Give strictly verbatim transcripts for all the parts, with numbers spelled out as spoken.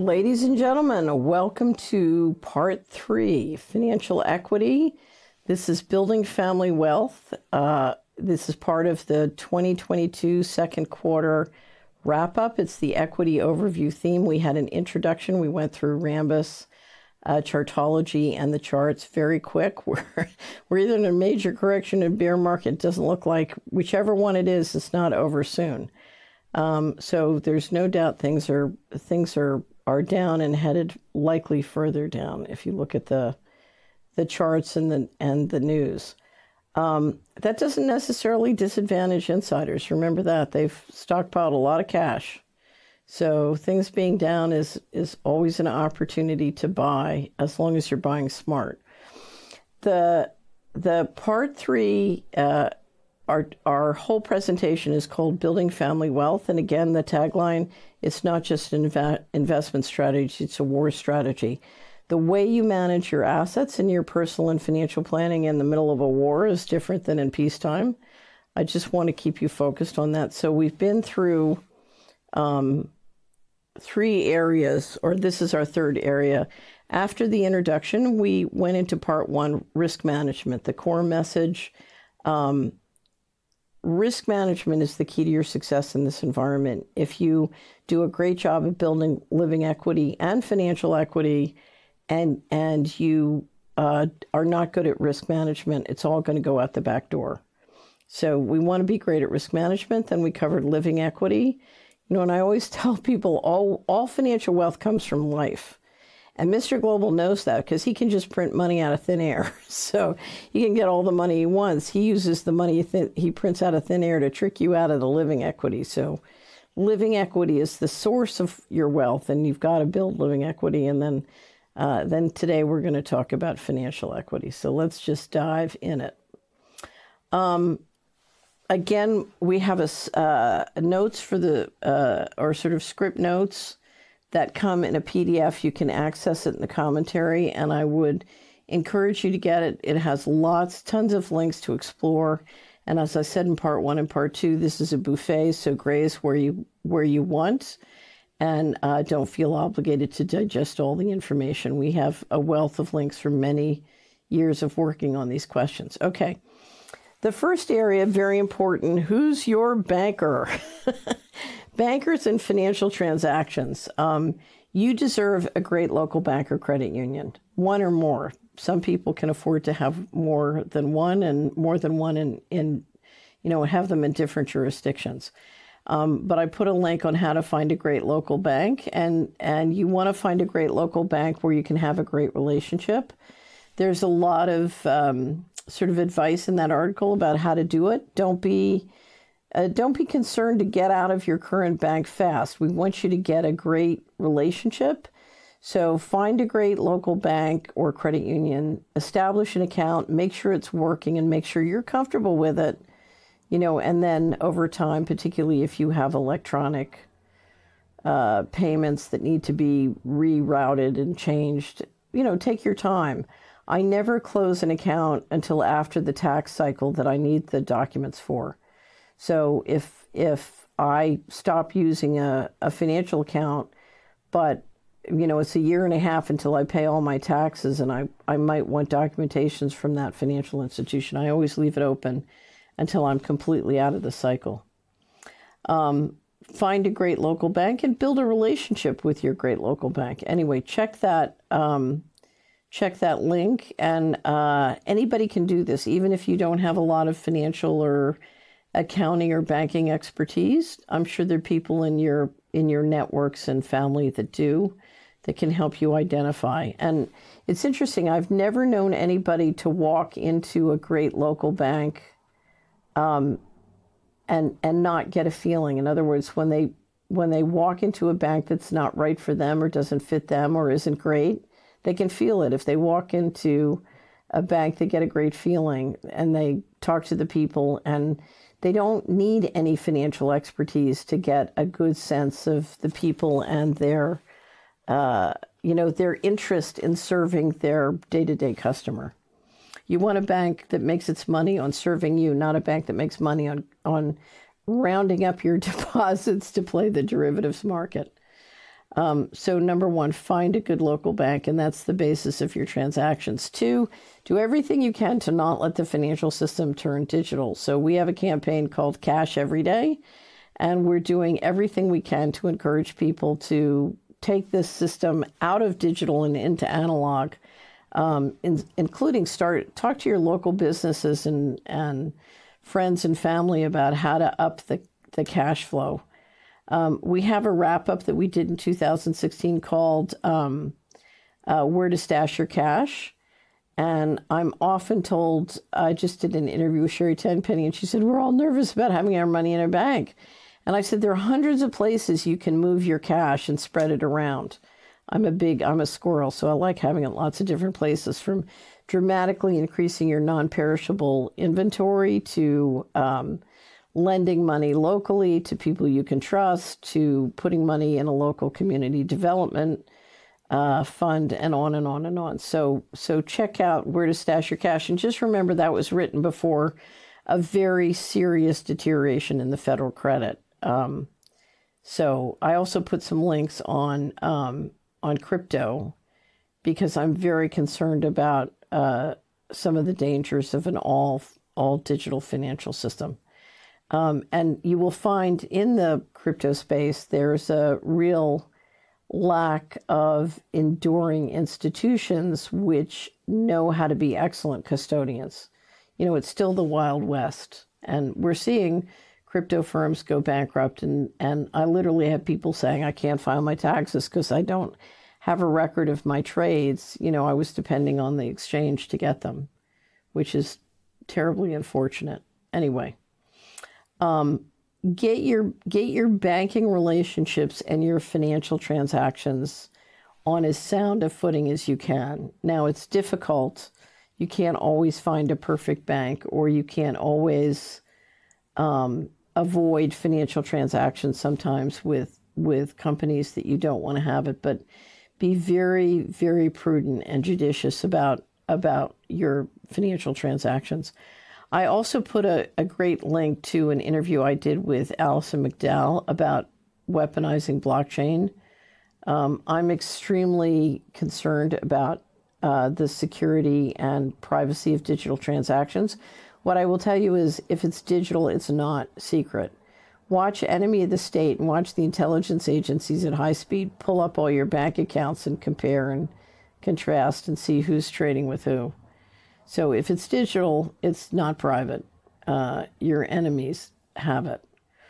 Ladies and gentlemen, welcome to part three, financial equity. This is building family wealth. Uh, this is part of the twenty twenty-two second quarter wrap up. It's the equity overview theme. We had an introduction. We went through Rambus, uh, Chartology, and the charts very quick. We're, we're either in a major correction or bear market. It doesn't look like, whichever one it is, it's not over soon. Um, so there's no doubt things are things are are down and headed likely further down if you look at the the charts and the and the news. Um, that doesn't necessarily disadvantage insiders. Remember that they've stockpiled a lot of cash, so things being down is is always an opportunity to buy as long as you're buying smart. The the part three. Uh, Our our whole presentation is called Building Family Wealth. And again, the tagline, it's not just an inv- investment strategy, it's a war strategy. The way you manage your assets in your personal and financial planning in the middle of a war is different than in peacetime. I just want to keep you focused on that. So we've been through um, three areas, or this is our third area. After the introduction, we went into part one, risk management, the core message. Um, Risk management is the key to your success in this environment. If you do a great job of building living equity and financial equity, and and you uh, are not good at risk management, it's all going to go out the back door. So we want to be great at risk management. Then we covered living equity. You know, and I always tell people all all financial wealth comes from life. And Mister Global knows that because he can just print money out of thin air. So he can get all the money he wants. He uses the money th- he prints out of thin air to trick you out of the living equity. So living equity is the source of your wealth, and you've got to build living equity. And then, uh, then today we're going to talk about financial equity. So let's just dive in it. Um, again, we have a, uh, notes for the, uh, or sort of script notes that come in a P D F. You can access it in the commentary, and I would encourage you to get it. It has lots, tons of links to explore. And as I said in part one and part two, this is a buffet, so graze where you where you want, and uh, don't feel obligated to digest all the information. We have a wealth of links from many years of working on these questions. Okay. The first area, very important, who's your banker? Bankers and financial transactions. Um, you deserve a great local bank or credit union, one or more. Some people can afford to have more than one, and more than one in, in you know, have them in different jurisdictions. Um, but I put a link on how to find a great local bank, and, and you want to find a great local bank where you can have a great relationship. There's a lot of um, sort of advice in that article about how to do it. Don't be Uh, don't be concerned to get out of your current bank fast. We want you to get a great relationship. So find a great local bank or credit union, establish an account, make sure it's working, and make sure you're comfortable with it. You know, and then over time, particularly if you have electronic uh, payments that need to be rerouted and changed, you know, take your time. I never close an account until after the tax cycle that I need the documents for. So if if I stop using a, a financial account, but, you know, it's a year and a half until I pay all my taxes, and I, I might want documentations from that financial institution, I always leave it open until I'm completely out of the cycle. Um, find a great local bank and build a relationship with your great local bank. Anyway, check that um, check that link, and uh, anybody can do this, even if you don't have a lot of financial or accounting or banking expertise. I'm sure there are people in your in your networks and family that do, that can help you identify. And it's interesting, I've never known anybody to walk into a great local bank um, and and not get a feeling. In other words, when they when they walk into a bank that's not right for them or doesn't fit them or isn't great, they can feel it. If they walk into a bank, they get a great feeling, and they talk to the people, and they don't need any financial expertise to get a good sense of the people and their, uh, you know, their interest in serving their day-to-day customer. You want a bank that makes its money on serving you, not a bank that makes money on, on rounding up your deposits to play the derivatives market. Um, so number one, find a good local bank, and that's the basis of your transactions. Two, do everything you can to not let the financial system turn digital. So we have a campaign called Cash Every Day, and we're doing everything we can to encourage people to take this system out of digital and into analog, um, in, including start talk to your local businesses and, and friends and family about how to up the, the cash flow. Um, we have a wrap-up that we did in two thousand sixteen called um, uh, Where to Stash Your Cash. And I'm often told, I just did an interview with Sherry Tenpenny, and she said, we're all nervous about having our money in a bank. And I said, there are hundreds of places you can move your cash and spread it around. I'm a big, I'm a squirrel, so I like having it lots of different places, from dramatically increasing your non-perishable inventory to um, lending money locally to people you can trust, to putting money in a local community development uh, fund, and on and on and on. So, so check out Where to Stash Your Cash. And just remember that was written before a very serious deterioration in the federal credit. Um, so I also put some links on um, on crypto, because I'm very concerned about uh, some of the dangers of an all all digital financial system. Um, and you will find in the crypto space, there's a real lack of enduring institutions which know how to be excellent custodians. You know, it's still the Wild West, and we're seeing crypto firms go bankrupt. And, and I literally have people saying, I can't file my taxes because I don't have a record of my trades. You know, I was depending on the exchange to get them, which is terribly unfortunate. Anyway. Um, get your get your banking relationships and your financial transactions on as sound a footing as you can. Now, it's difficult. You can't always find a perfect bank, or you can't always um, avoid financial transactions sometimes with with companies that you don't want to have it. But be very, very prudent and judicious about about your financial transactions. I also put a, a great link to an interview I did with Alison McDowell about weaponizing blockchain. Um, I'm extremely concerned about uh, the security and privacy of digital transactions. What I will tell you is, if it's digital, it's not secret. Watch Enemy of the State and watch the intelligence agencies at high speed pull up all your bank accounts and compare and contrast and see who's trading with who. So if it's digital, it's not private. Uh, your enemies have it.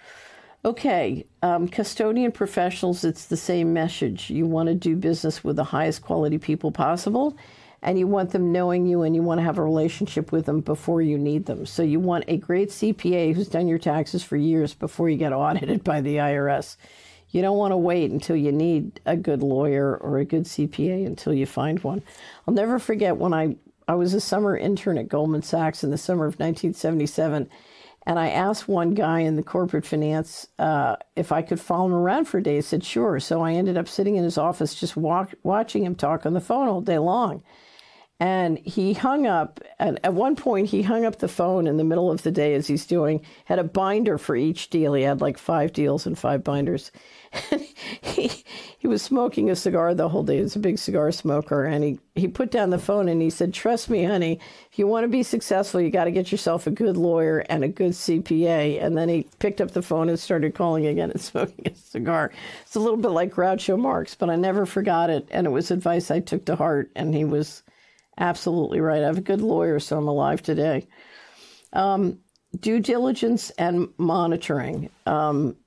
Okay, um, custodian professionals, it's the same message. You want to do business with the highest quality people possible, and you want them knowing you, and you want to have a relationship with them before you need them. So you want a great C P A who's done your taxes for years before you get audited by the I R S. You don't want to wait until you need a good lawyer or a good C P A until you find one. I'll never forget when I I was a summer intern at Goldman Sachs in the summer of nineteen seventy-seven, and I asked one guy in the corporate finance uh, if I could follow him around for a day. He said, sure. So I ended up sitting in his office just walk, watching him talk on the phone all day long. And he hung up, and at one point he hung up the phone in the middle of the day, as he's doing, had a binder for each deal. He had like five deals and five binders. And he, he was smoking a cigar the whole day. He was a big cigar smoker. And he, he put down the phone and he said, trust me, honey, if you want to be successful, you got to get yourself a good lawyer and a good C P A. And then he picked up the phone and started calling again and smoking a cigar. It's a little bit like Groucho Marx, but I never forgot it. And it was advice I took to heart. And he was absolutely right. I have a good lawyer, so I'm alive today. Um, due diligence and monitoring. Um,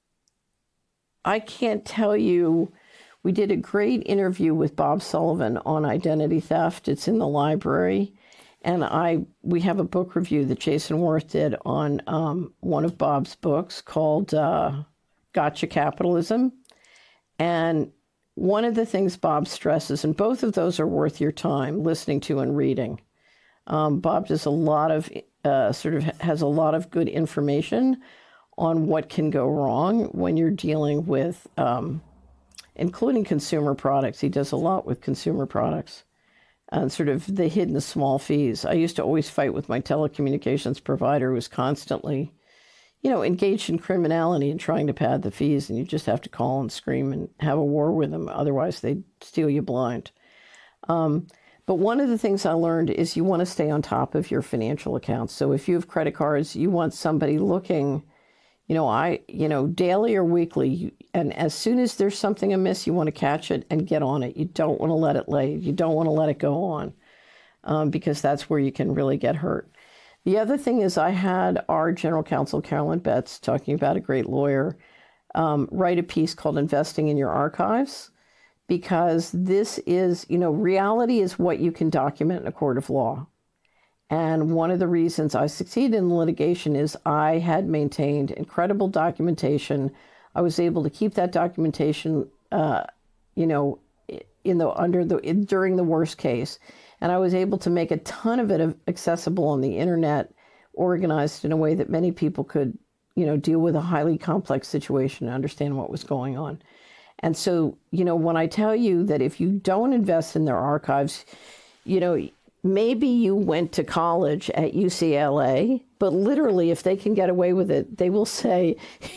I can't tell you, we did a great interview with Bob Sullivan on identity theft. It's in the library. And I we have a book review that Jason Worth did on um, one of Bob's books called uh, Gotcha Capitalism. And one of the things Bob stresses, and both of those are worth your time listening to and reading. Um, Bob does a lot of, uh, sort of has a lot of good information on what can go wrong when you're dealing with, um, including consumer products. He does a lot with consumer products and sort of the hidden small fees. I used to always fight with my telecommunications provider, who was constantly, you know, engaged in criminality and trying to pad the fees, and you just have to call and scream and have a war with them. Otherwise, they steal you blind. Um, but one of the things I learned is you want to stay on top of your financial accounts. So if you have credit cards, you want somebody looking, you know, I, you know, daily or weekly. And as soon as there's something amiss, you want to catch it and get on it. You don't want to let it lay. You don't want to let it go on, um, because that's where you can really get hurt. The other thing is I had our general counsel, Carolyn Betts, talking about a great lawyer, um, write a piece called Investing in Your Archives, because this is, you know, reality is what you can document in a court of law. And one of the reasons I succeeded in litigation is I had maintained incredible documentation. I was able to keep that documentation, uh, you know, in the under the in, during the worst case, and I was able to make a ton of it accessible on the internet, organized in a way that many people could, you know, deal with a highly complex situation and understand what was going on. And so, you know, when I tell you that if you don't invest in their archives, you know, maybe you went to college at U C L A, but literally if they can get away with it, they will say,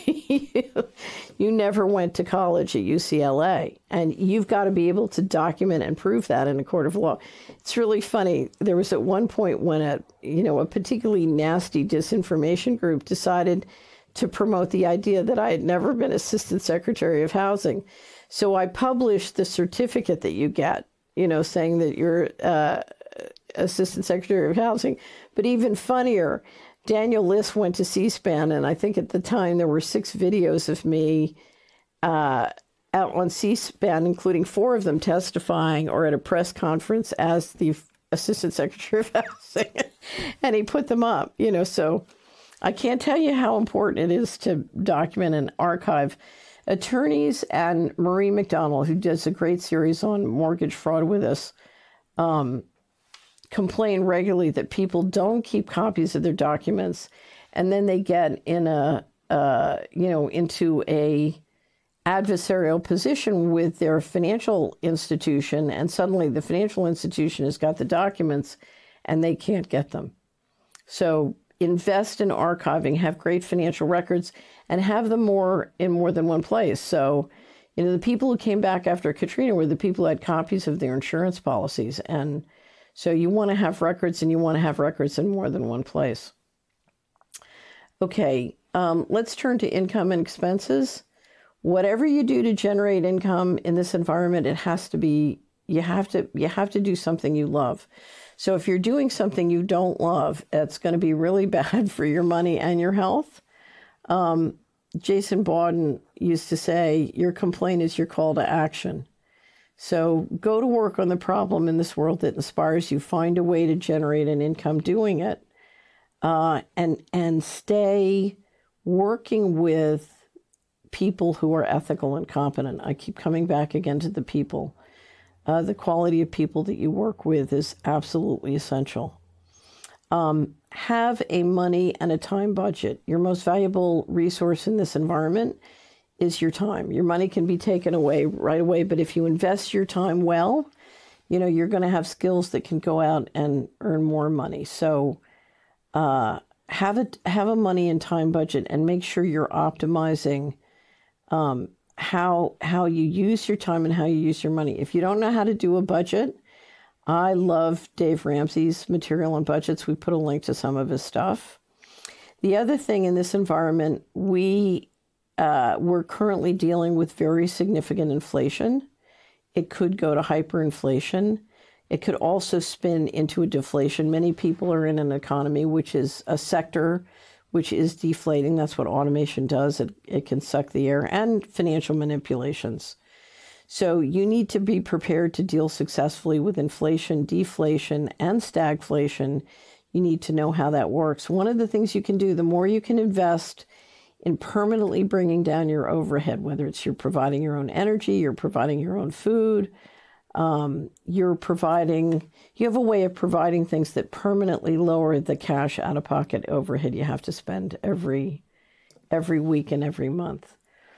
you never went to college at U C L A. And you've got to be able to document and prove that in a court of law. It's really funny. There was at one point when a, you know, a particularly nasty disinformation group decided to promote the idea that I had never been Assistant Secretary of Housing. So I published the certificate that you get, you know, saying that you're uh, Assistant Secretary of Housing. But even funnier, Daniel Liss went to C-SPAN, and I think at the time there were six videos of me uh, out on C-SPAN, including four of them testifying or at a press conference as the Assistant Secretary of Housing. And he put them up, you know, so I can't tell you how important it is to document and archive. Attorneys and Marie McDonald, who does a great series on mortgage fraud with us, um, complain regularly that people don't keep copies of their documents, and then they get in a, uh, you know, into a adversarial position with their financial institution, and suddenly the financial institution has got the documents, and they can't get them. So invest in archiving, have great financial records, and have them more in more than one place. So, you know, the people who came back after Katrina were the people who had copies of their insurance policies. And so you want to have records, and you want to have records in more than one place. Okay, um, let's turn to income and expenses. Whatever you do to generate income in this environment, it has to be, you have to, you have to do something you love. So if you're doing something you don't love, it's going to be really bad for your money and your health. Um, Jason Bawden used to say, your complaint is your call to action. So go to work on the problem in this world that inspires you. Find a way to generate an income doing it, uh, and and stay working with people who are ethical and competent. I keep coming back again to the people. Uh, the quality of people that you work with is absolutely essential. Um, have a money and a time budget. Your most valuable resource in this environment is your time. Your money can be taken away right away, but if you invest your time well, you know, you're going to have skills that can go out and earn more money. So uh, have a, have a money and time budget, and make sure you're optimizing um, how how you use your time and how you use your money. If you don't know how to do a budget, I love Dave Ramsey's material on budgets. We put a link to some of his stuff. The other thing in this environment, we uh, we're currently dealing with very significant inflation. It could go to hyperinflation. It could also spin into a deflation. Many people are in an economy which is a sector which is deflating. That's what automation does. It, it can suck the air, and financial manipulations. So you need to be prepared to deal successfully with inflation, deflation, and stagflation. You need to know how that works. One of the things you can do, the more you can invest in permanently bringing down your overhead, whether it's you're providing your own energy, you're providing your own food, um, you're providing, you have a way of providing things that permanently lower the cash out-of-pocket overhead you have to spend every every week and every month.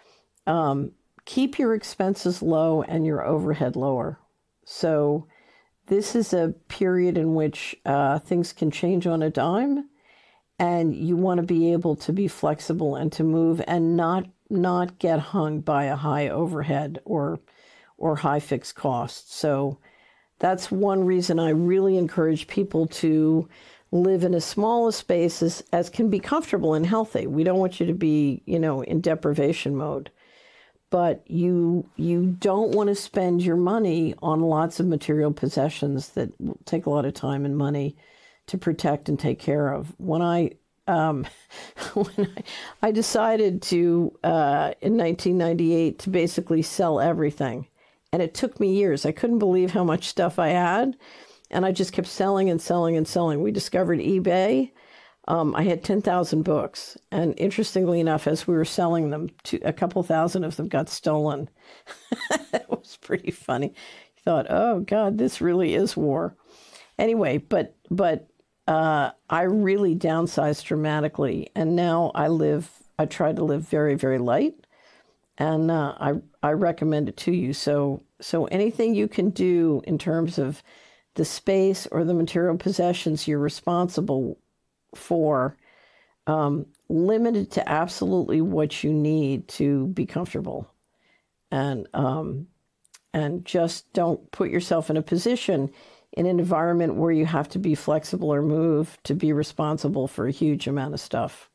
Um, keep your expenses low and your overhead lower. So this is a period in which uh, things can change on a dime, and you want to be able to be flexible and to move and not not get hung by a high overhead or or high fixed costs. So that's one reason I really encourage people to live in as small a space as, as can be comfortable and healthy. We don't want you to be, you know, in deprivation mode. But you you don't want to spend your money on lots of material possessions that will take a lot of time and money to protect and take care of. When I um, when I, I decided to uh, in nineteen ninety-eight to basically sell everything, and it took me years. I couldn't believe how much stuff I had, and I just kept selling and selling and selling. We discovered eBay. Um, I had ten thousand books, and interestingly enough, as we were selling them, to, a couple thousand of them got stolen. It was pretty funny. I thought, oh, God, this really is war. Anyway, but but uh, I really downsized dramatically, and now I live, I try to live very, very light, and uh, I, I recommend it to you. So, so anything you can do in terms of the space or the material possessions you're responsible for, um, limited to absolutely what you need to be comfortable, and um, and just don't put yourself in a position in an environment where you have to be flexible or move to be responsible for a huge amount of stuff.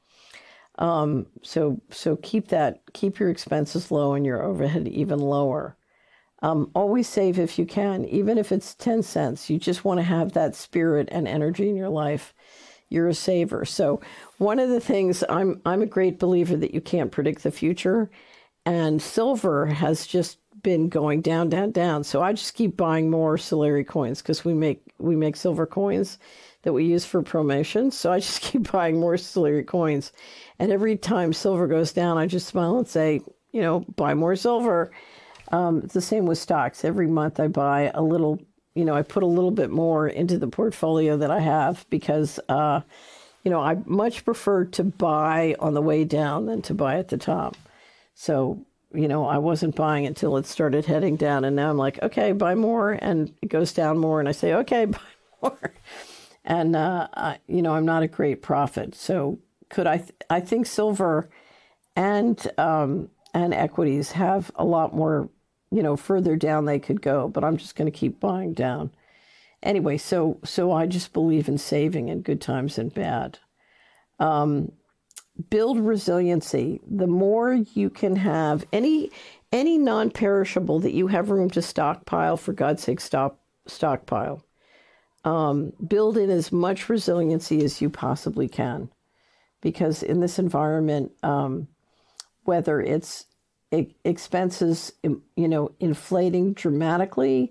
Um, so so keep that keep your expenses low and your overhead even lower. Um, always save if you can, even if it's ten cents. You just want to have that spirit and energy in your life. You're a saver. So one of the things, I'm I'm a great believer that you can't predict the future, and silver has just been going down, down, down. So I just keep buying more Solari coins because we make we make silver coins that we use for promotions. So I just keep buying more Solari coins, and every time silver goes down, I just smile and say, you know, buy more silver. Um, it's the same with stocks. Every month I buy a little. You know, I put a little bit more into the portfolio that I have because, uh, you know, I much prefer to buy on the way down than to buy at the top. So, you know, I wasn't buying until it started heading down. And now I'm like, okay, buy more. And it goes down more. And I say, okay, buy more. And, uh, I, you know, I'm not a great prophet. So could I, th- I think silver and, um, and equities have a lot more, you know, further down they could go, but I'm just going to keep buying down. Anyway, so so I just believe in saving in good times and bad. Um, build resiliency. The more you can have, any any non-perishable that you have room to stockpile, for God's sake, stop stockpile. Um, build in as much resiliency as you possibly can, because in this environment, um, whether it's expenses, you know, inflating dramatically,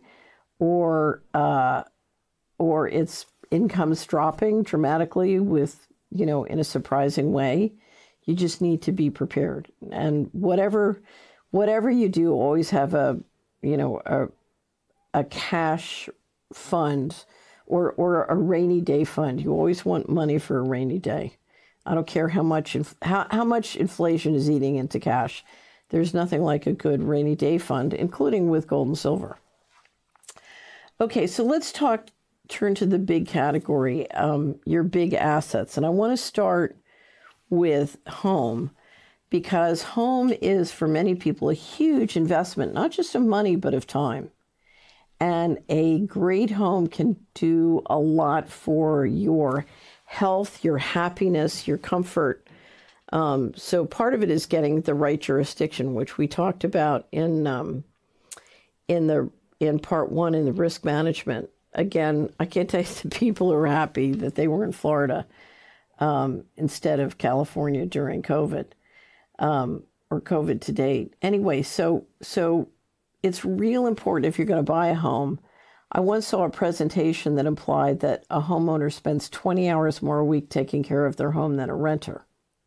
or uh, or its incomes dropping dramatically with, you know, in a surprising way, you just need to be prepared. And whatever whatever you do, always have a, you know, a a cash fund or or a rainy day fund. You always want money for a rainy day. I don't care how much inf- how how much inflation is eating into cash. There's nothing like a good rainy day fund, including with gold and silver. Okay, so let's talk, turn to the big category, um, your big assets. And I want to start with home, because home is, for many people, a huge investment, not just of money, but of time. And a great home can do a lot for your health, your happiness, your comfort. Um, so part of it is getting the right jurisdiction, which we talked about in um, in the in part one in the risk management. Again, I can't tell you the people are happy that they were in Florida um, instead of California during COVID, um, or COVID to date. Anyway, so so it's real important if you're going to buy a home. I once saw a presentation that implied that a homeowner spends twenty hours more a week taking care of their home than a renter.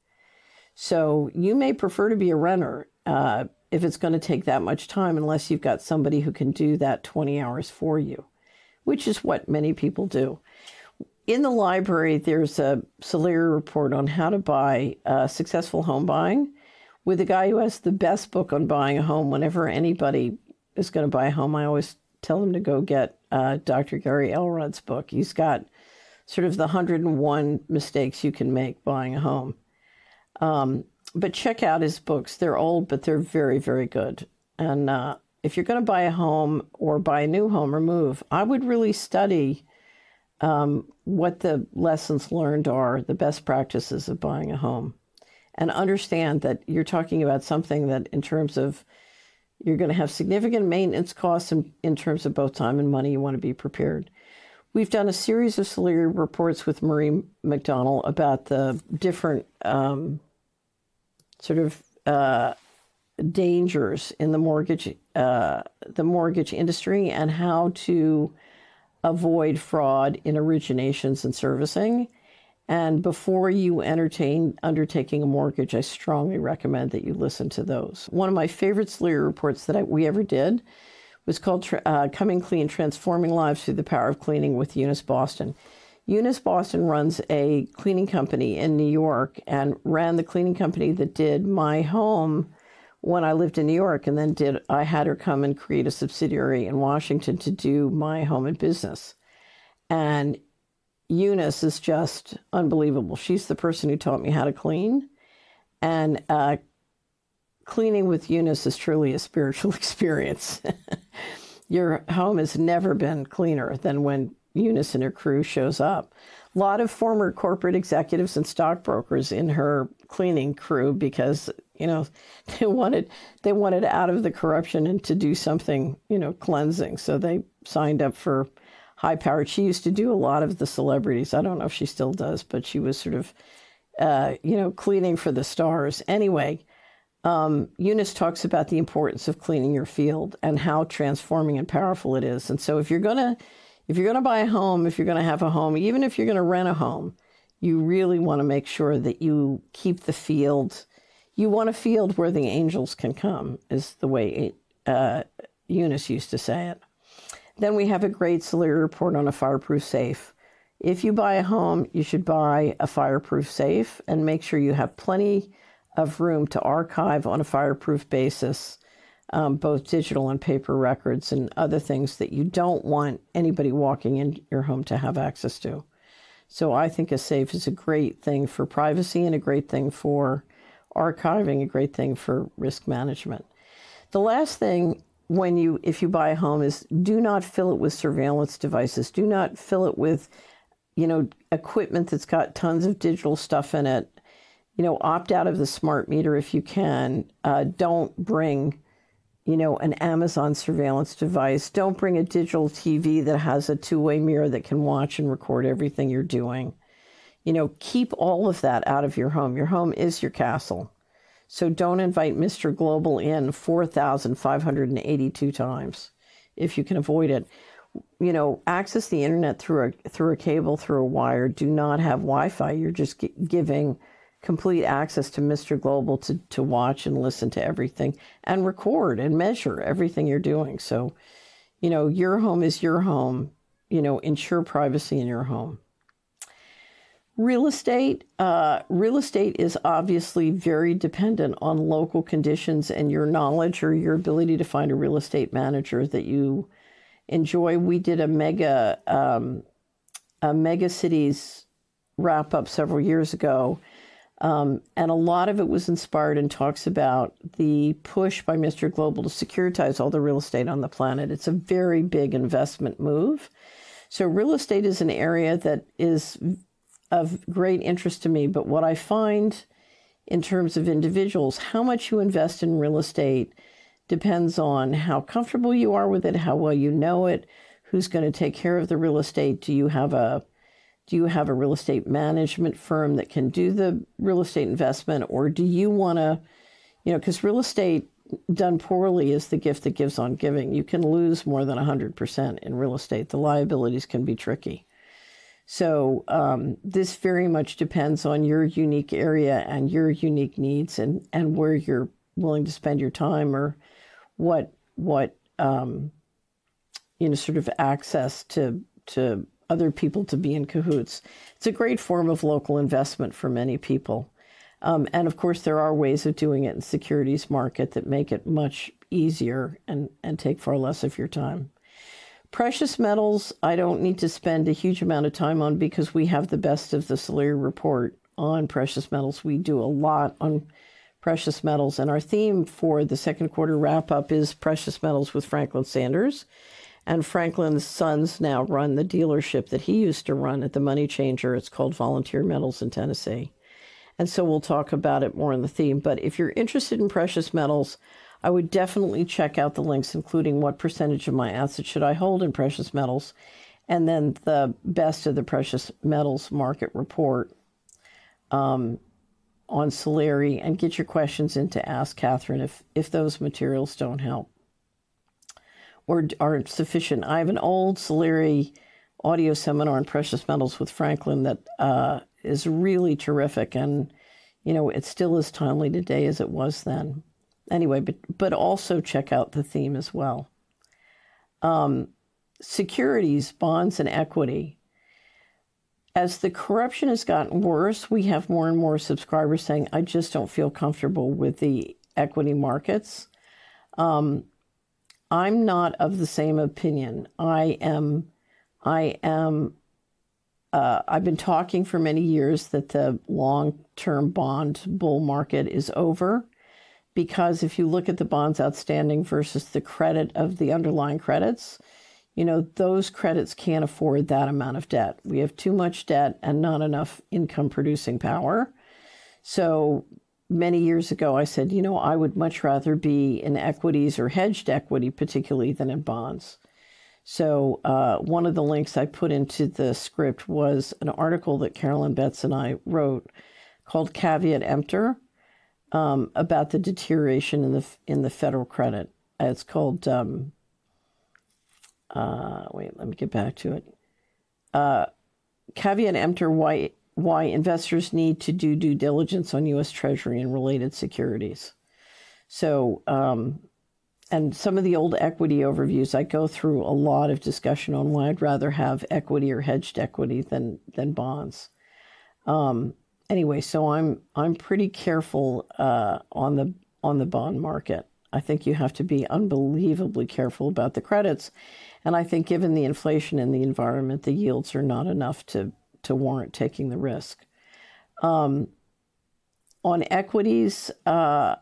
So you may prefer to be a renter uh, if it's going to take that much time, unless you've got somebody who can do that twenty hours for you, which is what many people do. In the library, there's a Solari report on how to buy uh, successful home buying, with a guy who has the best book on buying a home. Whenever anybody is going to buy a home, I always tell them to go get uh, Doctor Gary Elrod's book. He's got sort of the one hundred and one mistakes you can make buying a home. Um, but check out his books. They're old, but they're very, very good. And uh, if you're going to buy a home or buy a new home or move, I would really study um, what the lessons learned are, the best practices of buying a home, and understand that you're talking about something that in terms of you're going to have significant maintenance costs in, in terms of both time and money. You want to be prepared. We've done a series of Solari reports with Marie McDonald about the different um, sort of uh, dangers in the mortgage uh, the mortgage industry and how to avoid fraud in originations and servicing. And before you entertain undertaking a mortgage, I strongly recommend that you listen to those. One of my favorite Solari reports that I, we ever did was called uh, Coming Clean, Transforming Lives Through the Power of Cleaning with Eunice Boston. Eunice Boston runs a cleaning company in New York and ran the cleaning company that did my home when I lived in New York. And then did I had her come and create a subsidiary in Washington to do my home and business. And Eunice is just unbelievable. She's the person who taught me how to clean. And uh, cleaning with Eunice is truly a spiritual experience. Your home has never been cleaner than when Eunice and her crew shows up. A lot of former corporate executives and stockbrokers in her cleaning crew because, you know, they wanted they wanted out of the corruption and to do something, you know, cleansing. So they signed up for high powered. She used to do a lot of the celebrities. I don't know if she still does, but she was sort of, uh, you know, cleaning for the stars. Anyway, um, Eunice talks about the importance of cleaning your field and how transforming and powerful it is. And so if you're going to If you're going to buy a home, if you're going to have a home, even if you're going to rent a home, you really want to make sure that you keep the field. You want a field where the angels can come, is the way uh, Eunice used to say it. Then we have a great Solari report on a fireproof safe. If you buy a home, you should buy a fireproof safe and make sure you have plenty of room to archive on a fireproof basis. Um, both digital and paper records and other things that you don't want anybody walking in your home to have access to. So I think a safe is a great thing for privacy and a great thing for archiving, a great thing for risk management. The last thing when you, if you buy a home is do not fill it with surveillance devices. Do not fill it with, you know, equipment that's got tons of digital stuff in it. You know, opt out of the smart meter if you can. Uh, don't bring you know, an Amazon surveillance device. Don't bring a digital T V that has a two-way mirror that can watch and record everything you're doing. You know, keep all of that out of your home. Your home is your castle. So don't invite Mister Global in four thousand five hundred eighty-two times if you can avoid it. You know, access the internet through a through a cable, through a wire. Do not have Wi-Fi. You're just g- giving complete access to Mister Global to, to watch and listen to everything and record and measure everything you're doing. So, you know, your home is your home. You know, ensure privacy in your home. Real estate. Uh, real estate is obviously very dependent on local conditions and your knowledge or your ability to find a real estate manager that you enjoy. We did a mega, um, a mega cities wrap up several years ago. Um, and a lot of it was inspired and talks about the push by Mister Global to securitize all the real estate on the planet. It's a very big investment move. So real estate is an area that is of great interest to me. But what I find in terms of individuals, how much you invest in real estate depends on how comfortable you are with it, how well you know it, who's going to take care of the real estate. Do you have a Do you have a real estate management firm that can do the real estate investment? Or do you want to, you know, because real estate done poorly is the gift that gives on giving. You can lose more than one hundred percent in real estate. The liabilities can be tricky. So um, this very much depends on your unique area and your unique needs and, and where you're willing to spend your time or what, what um, you know, sort of access to to other people to be in cahoots. It's a great form of local investment for many people. Um, and of course, there are ways of doing it in the securities market that make it much easier and, and take far less of your time. Precious metals, I don't need to spend a huge amount of time on because we have the best of the Solari report on precious metals. We do a lot on precious metals, and our theme for the second quarter wrap-up is precious metals with Franklin Sanders. And Franklin's sons now run the dealership that he used to run at the Money Changer. It's called Volunteer Metals in Tennessee. And so we'll talk about it more in the theme. But if you're interested in precious metals, I would definitely check out the links, including what percentage of my assets should I hold in precious metals, and then the best of the precious metals market report um, on Solari, and get your questions in to Ask Catherine if, if those materials don't help or aren't sufficient. I have an old Solari audio seminar on precious metals with Franklin that uh, is really terrific, and you know, it's still as timely today as it was then. Anyway, but but also check out the theme as well. Um, securities, bonds, and equity. As the corruption has gotten worse, we have more and more subscribers saying, I just don't feel comfortable with the equity markets. Um, I'm not of the same opinion. I am, I am, uh, I've been talking for many years that the long-term bond bull market is over, because if you look at the bonds outstanding versus the credit of the underlying credits, you know, those credits can't afford that amount of debt. We have too much debt and not enough income-producing power. So many years ago, I said, you know, I would much rather be in equities or hedged equity, particularly, than in bonds. So uh, one of the links I put into the script was an article that Carolyn Betts and I wrote called Caveat Emptor um, about the deterioration in the in the federal credit. It's called, um, uh, wait, let me get back to it. Uh, Caveat Emptor, why why investors need to do due diligence on U S Treasury and related securities. So, um, and some of the old equity overviews, I go through a lot of discussion on why I'd rather have equity or hedged equity than than bonds. Um, anyway, so I'm I'm pretty careful uh, on the on the bond market. I think you have to be unbelievably careful about the credits, and I think given the inflation in the environment, the yields are not enough to to warrant taking the risk. Um, on equities, uh,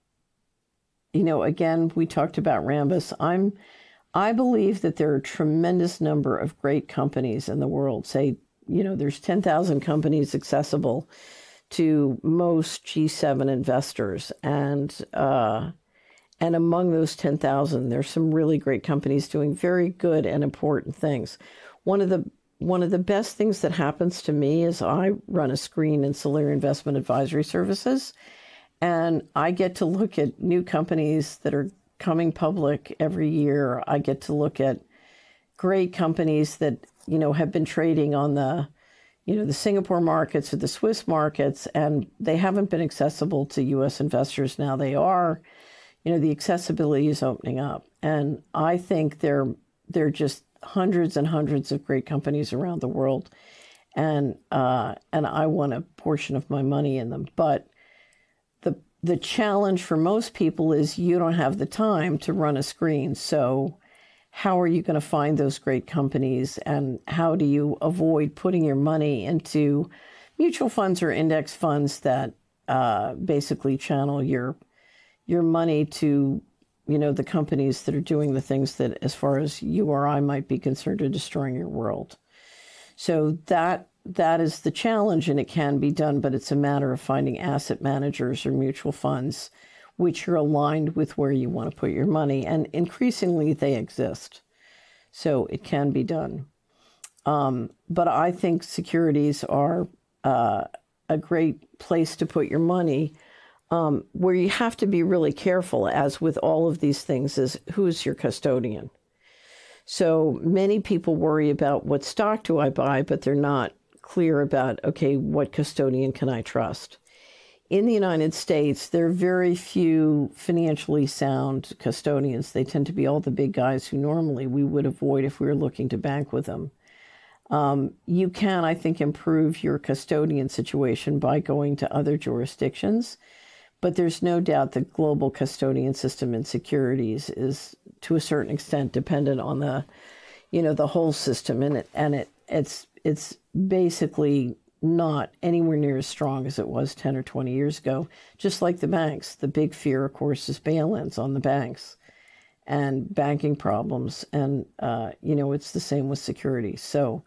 you know, again, we talked about Rambus. I'm, I believe that there are a tremendous number of great companies in the world. Say, you know, there's ten thousand companies accessible to most G seven investors, and uh, and among those ten thousand, there's some really great companies doing very good and important things. One of the One of the best things that happens to me is I run a screen in Solari Investment Advisory Services, and I get to look at new companies that are coming public every year. I get to look at great companies that, you know, have been trading on the, you know, the Singapore markets or the Swiss markets, and they haven't been accessible to U S investors. Now they are. You know, the accessibility is opening up, and I think they're they're just hundreds and hundreds of great companies around the world, and uh, and I want a portion of my money in them. But the the challenge for most people is you don't have the time to run a screen. So how are you going to find those great companies, and how do you avoid putting your money into mutual funds or index funds that uh, basically channel your your money to, you know, the companies that are doing the things that, as far as you or I might be concerned, are destroying your world. So that that is the challenge, and it can be done, but it's a matter of finding asset managers or mutual funds which are aligned with where you want to put your money, and increasingly they exist. So it can be done. Um, but I think securities are uh, a great place to put your money. Um, where you have to be really careful, as with all of these things, is who's your custodian. So many people worry about what stock do I buy, but they're not clear about, okay, what custodian can I trust? In the United States, there are very few financially sound custodians. They tend to be all the big guys who normally we would avoid if we were looking to bank with them. Um, you can, I think, improve your custodian situation by going to other jurisdictions. But there's no doubt the global custodian system in securities is, to a certain extent, dependent on the, you know, the whole system, and it and it it's it's basically not anywhere near as strong as it was ten or twenty years ago. Just like the banks, the big fear, of course, is bail-ins on the banks and banking problems, and uh, you know, it's the same with securities. So,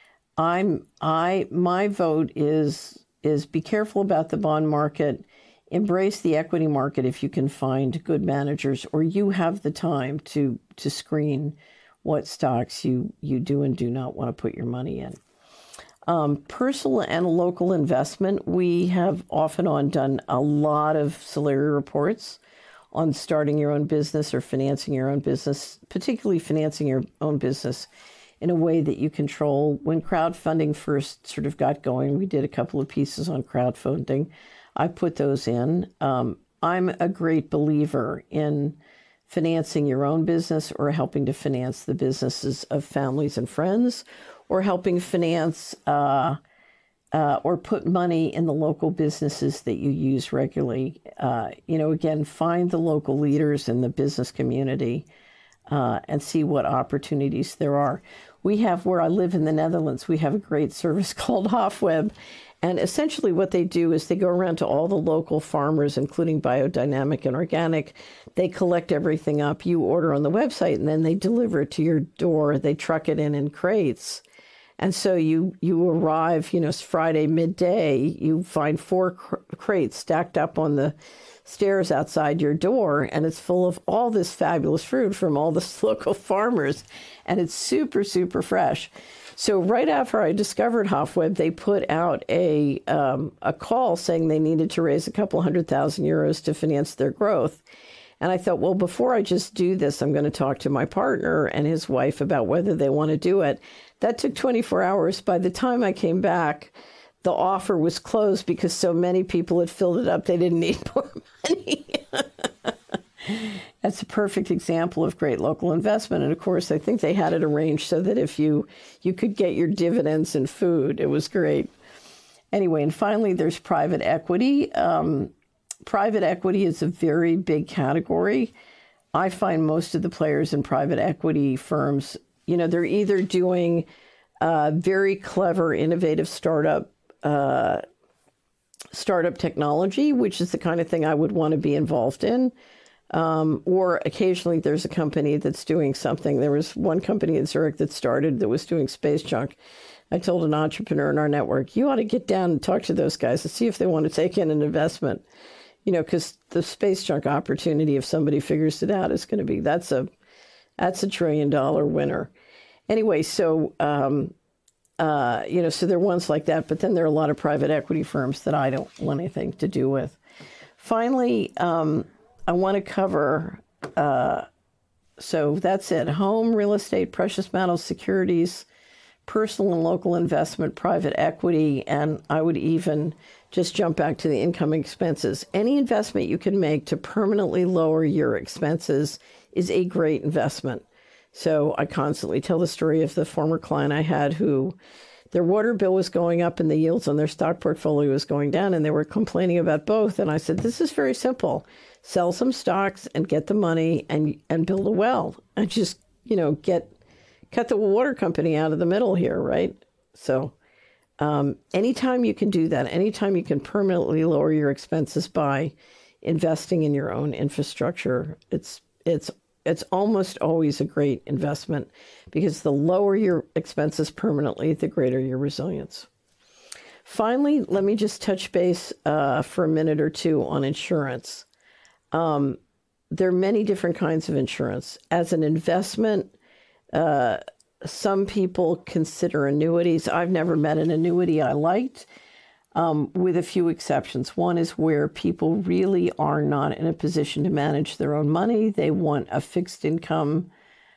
I'm I my vote is is be careful about the bond market. Embrace the equity market if you can find good managers, or you have the time to to screen what stocks you, you do and do not want to put your money in. Um, personal and local investment, we have off and on done a lot of Solari reports on starting your own business or financing your own business, particularly financing your own business in a way that you control. When crowdfunding first sort of got going, we did a couple of pieces on crowdfunding. I put those in. Um, I'm a great believer in financing your own business or helping to finance the businesses of families and friends, or helping finance uh, uh, or put money in the local businesses that you use regularly. Uh, you know, again, find the local leaders in the business community uh, and see what opportunities there are. We have, where I live in the Netherlands, we have a great service called HofWeb. And essentially what they do is they go around to all the local farmers, including biodynamic and organic. They collect everything up. You order on the website, and then they deliver it to your door. They truck it in in crates. And so you, you arrive, you know, it's Friday midday, you find four cr- crates stacked up on the stairs outside your door, and it's full of all this fabulous fruit from all the local farmers. And it's super, super fresh. So right after I discovered HofWeb, they put out a um, a call saying they needed to raise a couple hundred thousand euros to finance their growth. And I thought, well, before I just do this, I'm going to talk to my partner and his wife about whether they want to do it. That took twenty-four hours. By the time I came back, the offer was closed because so many people had filled it up, they didn't need more money. That's a perfect example of great local investment. And of course, I think they had it arranged so that if you, you could get your dividends in food, it was great. Anyway, and finally, there's private equity. Um, private equity is a very big category. I find most of the players in private equity firms, you know, they're either doing uh, very clever, innovative startup uh, startup technology, which is the kind of thing I would want to be involved in. Um, or occasionally there's a company that's doing something. There was one company in Zurich that started that was doing space junk. I told an entrepreneur in our network, you ought to get down and talk to those guys and see if they want to take in an investment. You know, because the space junk opportunity, if somebody figures it out, is going to be, that's a, that's a trillion dollar winner. Anyway, so, um, uh, you know, so there are ones like that, but then there are a lot of private equity firms that I don't want anything to do with. Finally, um, I want to cover, uh, so that's it, home, real estate, precious metals, securities, personal and local investment, private equity, and I would even just jump back to the income expenses. Any investment you can make to permanently lower your expenses is a great investment. So I constantly tell the story of the former client I had who their water bill was going up and the yields on their stock portfolio was going down, and they were complaining about both. And I said, this is very simple. Sell some stocks and get the money and and build a well and just, you know, get cut the water company out of the middle here, right? So um, anytime you can do that, anytime you can permanently lower your expenses by investing in your own infrastructure, it's it's it's almost always a great investment, because the lower your expenses permanently, the greater your resilience. Finally, let me just touch base uh, for a minute or two on insurance. Um, there are many different kinds of insurance. As an investment, uh, some people consider annuities. I've never met an annuity I liked, um, with a few exceptions. One is where people really are not in a position to manage their own money. They want a fixed income,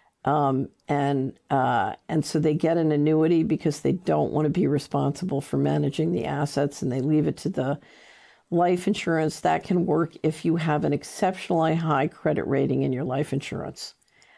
um, and uh, and so they get an annuity because they don't want to be responsible for managing the assets, and they leave it to the life insurance. That can work if you have an exceptionally high credit rating in your life insurance.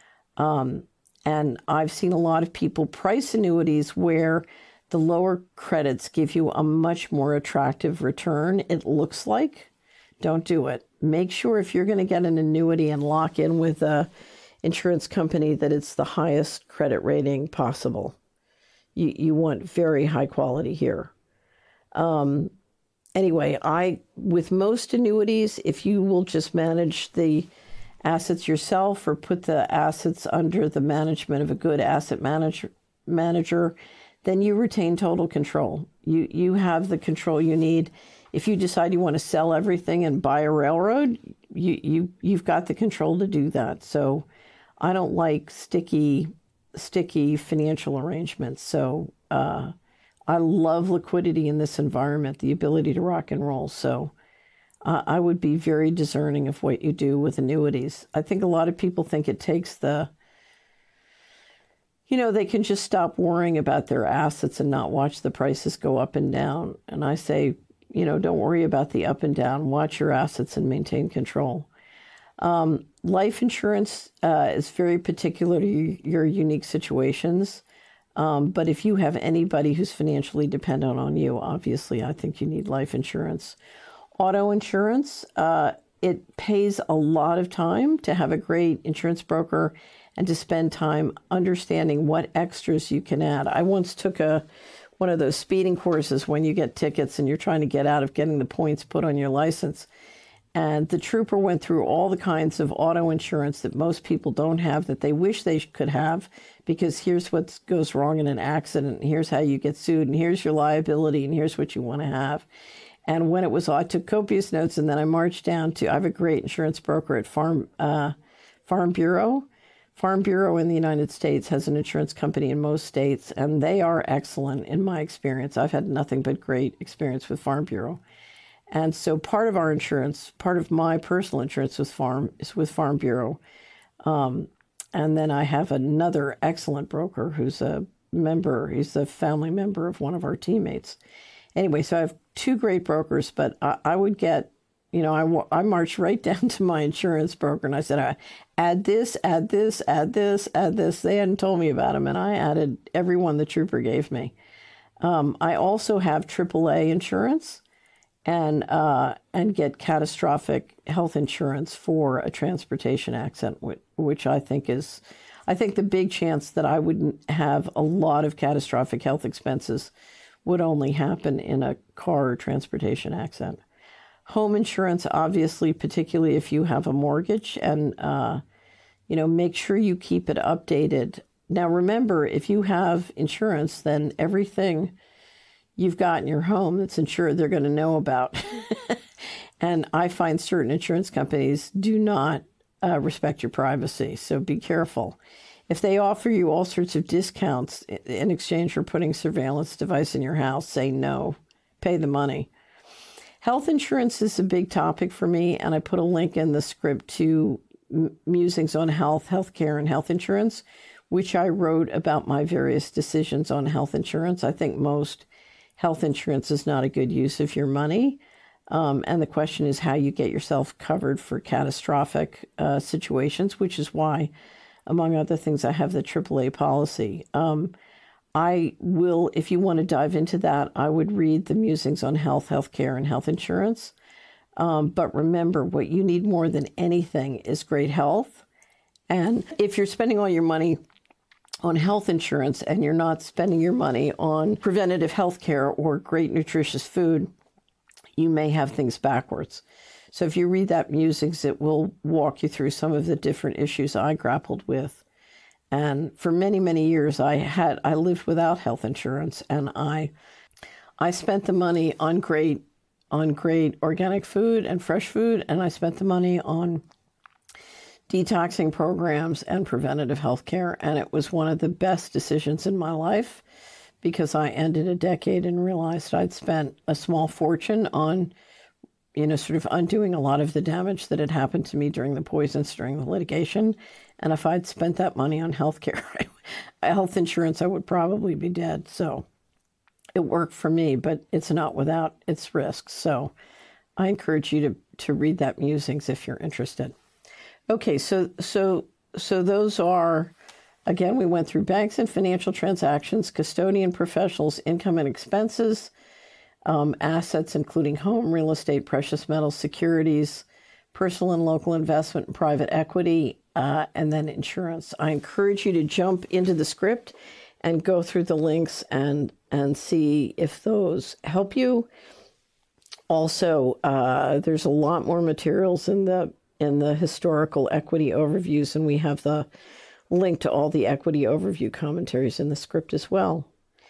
Um, and I've seen a lot of people price annuities where the lower credits give you a much more attractive return, it looks like. Don't do it. Make sure if you're going to get an annuity and lock in with a insurance company that it's the highest credit rating possible. You you want very high quality here. Um, anyway, I with most annuities, if you will just manage the assets yourself or put the assets under the management of a good asset manager, manager, then you retain total control. You you have the control you need. If you decide you want to sell everything and buy a railroad, you, you, you've got the control to do that. So I don't like sticky, sticky financial arrangements. So uh, I love liquidity in this environment, the ability to rock and roll. So uh, I would be very discerning of what you do with annuities. I think a lot of people think it takes the, you know, they can just stop worrying about their assets and not watch the prices go up and down. And I say, you know, don't worry about the up and down. Watch your assets and maintain control. Um, life insurance uh, is very particular to your unique situations. Um, but if you have anybody who's financially dependent on you, obviously, I think you need life insurance. Auto insurance, uh, it pays a lot of time to have a great insurance broker and to spend time understanding what extras you can add. I once took a one of those speeding courses when you get tickets and you're trying to get out of getting the points put on your license. And the trooper went through all the kinds of auto insurance that most people don't have that they wish they could have, because here's what goes wrong in an accident, and here's how you get sued, and here's your liability, and here's what you want to have. And when it was, I took copious notes, and then I marched down to, I have a great insurance broker at Farm, uh, Farm Bureau. Farm Bureau in the United States has an insurance company in most states, and they are excellent in my experience. I've had nothing but great experience with Farm Bureau. And so part of our insurance, part of my personal insurance with Farm is with Farm Bureau. Um, and then I have another excellent broker who's a member, he's a family member of one of our teammates. Anyway, so I have two great brokers, but I, I would get, you know, I, I marched right down to my insurance broker and I said, I add this, add this, add this, add this. They hadn't told me about them, and I added every one the trooper gave me. Um, I also have triple A insurance and uh, and get catastrophic health insurance for a transportation accident, which, which I think is, I think the big chance that I wouldn't have a lot of catastrophic health expenses would only happen in a car or transportation accident. Home insurance, obviously, particularly if you have a mortgage, and, uh, you know, make sure you keep it updated. Now, remember, if you have insurance, then everything you've got in your home that's insured, they're going to know about. And I find certain insurance companies do not uh, respect your privacy, so be careful. If they offer you all sorts of discounts in exchange for putting a surveillance device in your house, say no, pay the money. Health insurance is a big topic for me, and I put a link in the script to Musings on Health, Healthcare, and Health Insurance, which I wrote about my various decisions on health insurance. I think most health insurance is not a good use of your money, um, and the question is how you get yourself covered for catastrophic uh, situations, which is why, among other things, I have the triple A policy. Um, I will, if you want to dive into that, I would read the Musings on Health, Healthcare, and Health Insurance. Um, but remember, what you need more than anything is great health. And if you're spending all your money on health insurance and you're not spending your money on preventative health care or great nutritious food, you may have things backwards. So if you read that Musings, it will walk you through some of the different issues I grappled with. And for many, many years, I had I lived without health insurance, and I I spent the money on great on great organic food and fresh food, and I spent the money on detoxing programs and preventative health care, and it was one of the best decisions in my life because I ended a decade and realized I'd spent a small fortune on, you know, sort of undoing a lot of the damage that had happened to me during the poisons, during the litigation. And if I'd spent that money on healthcare, health insurance, I would probably be dead. So it worked for me, but it's not without its risks. So I encourage you to, to read that Musings if you're interested. Okay, so so so those are, again, we went through banks and financial transactions, custodian professionals, income and expenses, Um, assets, including home, real estate, precious metals, securities, personal and local investment and private equity, uh, and then insurance. I encourage you to jump into the script and go through the links and, and see if those help you. Also, uh, there's a lot more materials in the in the historical equity overviews, and we have the link to all the equity overview commentaries in the script as well.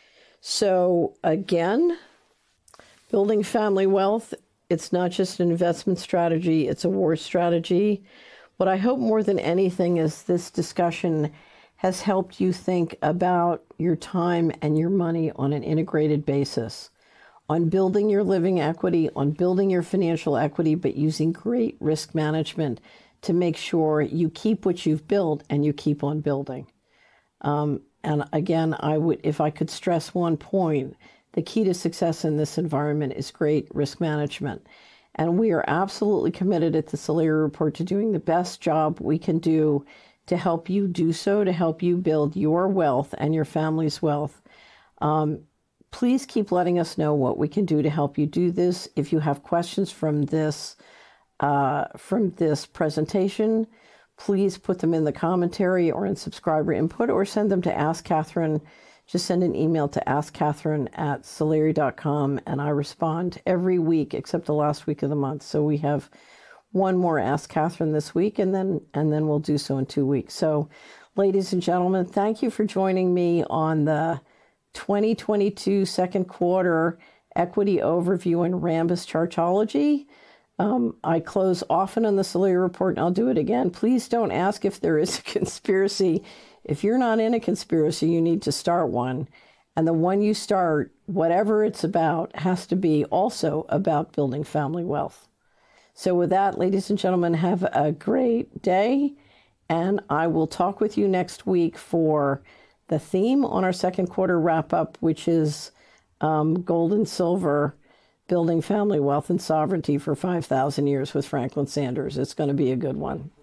So again, building family wealth, it's not just an investment strategy, it's a war strategy. What I hope more than anything is this discussion has helped you think about your time and your money on an integrated basis, on building your living equity, on building your financial equity, but using great risk management to make sure you keep what you've built and you keep on building. Um, and again, I would, if I could stress one point, the key to success in this environment is great risk management. And we are absolutely committed at the Solari Report to doing the best job we can do to help you do so, to help you build your wealth and your family's wealth. Um, please keep letting us know what we can do to help you do this. If you have questions from this, uh, from this presentation, please put them in the commentary or in subscriber input, or send them to Ask Catherine. Just send an email to ask catherine at solari dot com, and I respond every week except the last week of the month. So we have one more Ask Catherine this week, and then and then we'll do so in two weeks. So, ladies and gentlemen, thank you for joining me on the twenty twenty-two second quarter equity overview in Rambus Chartology. Um, I close often on the Solari Report, and I'll do it again. Please don't ask if there is a conspiracy. If you're not in a conspiracy, you need to start one. And the one you start, whatever it's about, has to be also about building family wealth. So with that, ladies and gentlemen, have a great day. And I will talk with you next week for the theme on our second quarter wrap-up, which is um, gold and silver, building family wealth and sovereignty for five thousand years with Franklin Sanders. It's going to be a good one.